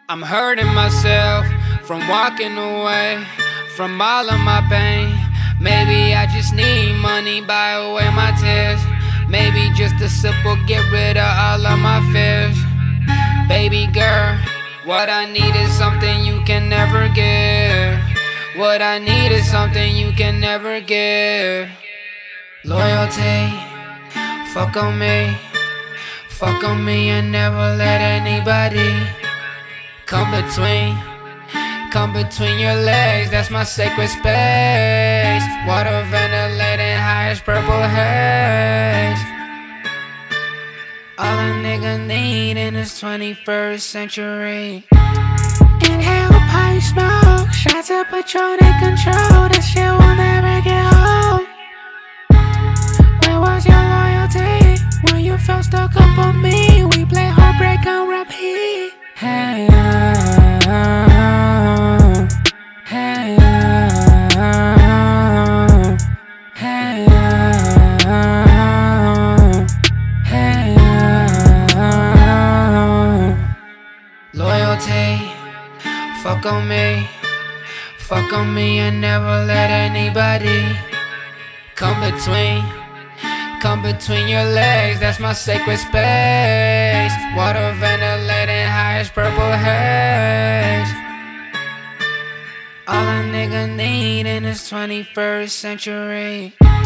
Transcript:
I'm hurting myself from walking away from all of my pain. Maybe I just need money, buy away my tears. Maybe just a sip will get rid of all of my fears. Baby girl, what I need is something you can never give. What I need is something you can never give. Loyalty, fuck on me. Fuck on me and never let anybody come between your legs. That's my sacred space. Water ventilating high as purple haze. All a nigga need in this 21st century. Inhale, pipe smoke, shots of Patron in control. This shit will never get old. Where was your loyalty when you felt stuck up on me? We play heartbreak on repeat. Hey, hey, hey, hey. Loyalty, fuck on me. Fuck on me and never let anybody come between your legs. That's my sacred space. Water ventilating high as purple haze. All a nigga need in this 21st century.